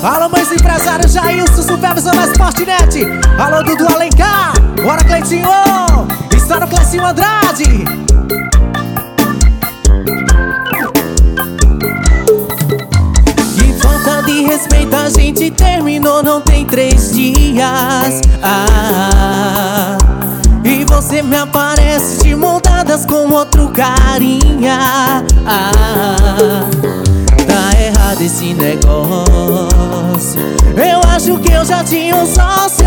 Alô, meus empresários, Jailson, Supervisão da Sportnet. Alô, Dudu Alencar. Bora, Cleitinho. Está no Cleitinho Andrade. Que falta de respeito, a gente terminou, não tem 3 dias. E você me aparece de mão dadas com outro carinha. Tá errado esse negócio. Eu acho que eu já tinha um sócio.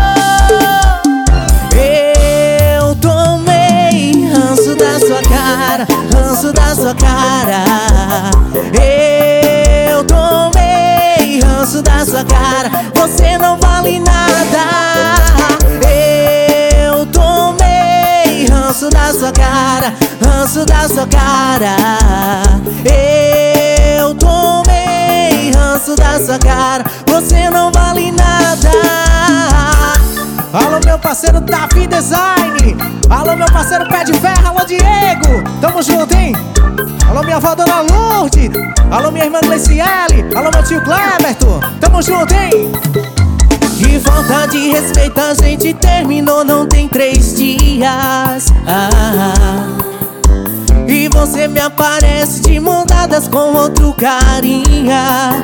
Eu tomei ranço da sua cara, ranço da sua cara. Eu tomei ranço da sua cara. Você não vale nada. Eu tomei ranço da sua cara, ranço da sua cara. Eu tomei ranço da sua cara. Você não vale nada. Alô, meu parceiro Tafi Design. Alô, meu parceiro Pé de Ferro. Alô, Diego. Tamo junto, hein? Alô, minha avó Dona Lourdes. Alô, minha irmã Gleiciele. Alô, meu tio Cleberto. Tamo junto, hein? Que falta de respeito, a gente terminou, não tem 3 dias. E você me aparece de mão dadas com outro carinha.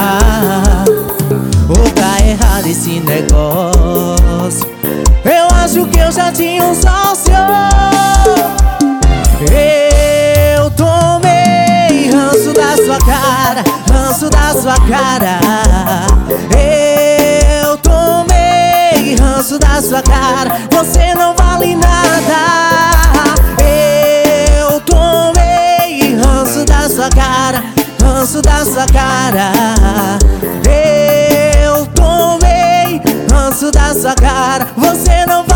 Ou tá errado esse negócio. Eu acho que eu já tinha um sócio. Eu tomei ranço da sua cara, ranço da sua cara. Eu tomei ranço da sua cara. Você não vale nada. Eu tomei ranço da sua cara, ranço da sua cara. Eu tomei ranço da sua cara. Você não vai